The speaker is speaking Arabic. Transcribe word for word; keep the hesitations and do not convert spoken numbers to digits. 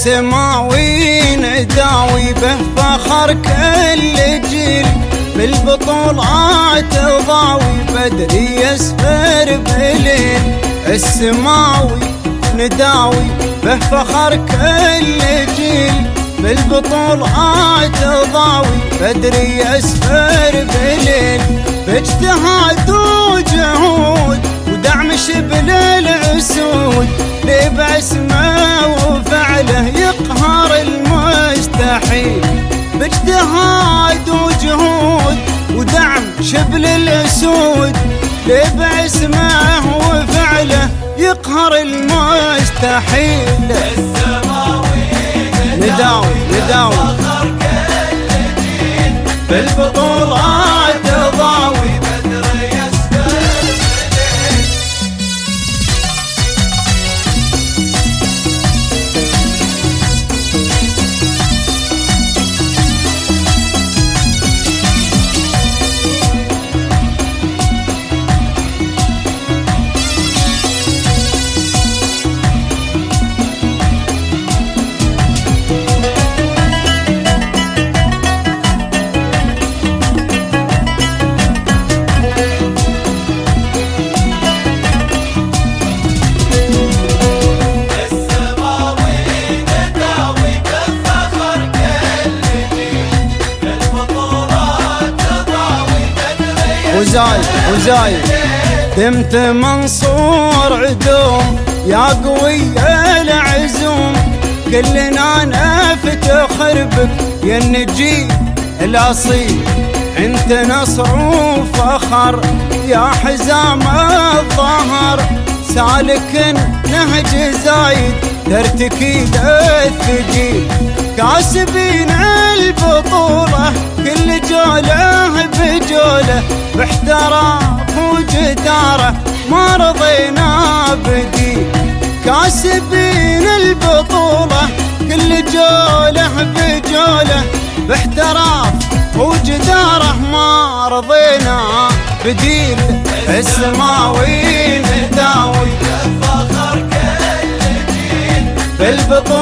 السماوي نداوي به فخر كل جيل، بالبطولات ضاوي بدري يسفر بليل. السماوي نداوي به فخر كل جيل، بالبطولات ضاوي بدري يسفر بليل. باجتهاد وجهود ودعم شبل العسود، لي باسمه وفعله يقهر المستحيل. باجتهاد وجهود ودعم شبل الاسود، لي باسمه وفعله يقهر المستحيل. نداوي نداوي بالبطولات ضاوي بدر يسفر بليل. وزايد وزايد دمت منصور عدوم يا قوي العزوم، كلنا نفتخر بك يا النجيب الاصيل. انت نصر وفخر يا حزام الظهر، سالك نهج زايد ترتكي الثقيل. كاسبين البطولة كل جولة بجولة، باحتراف وجدارة ما رضينا بديل. كاسبين البطولة كل جولة بجولة، باحتراف وجدارة ما رضينا بديل. السماوي نداوي فخر كل جيل، بالبطولة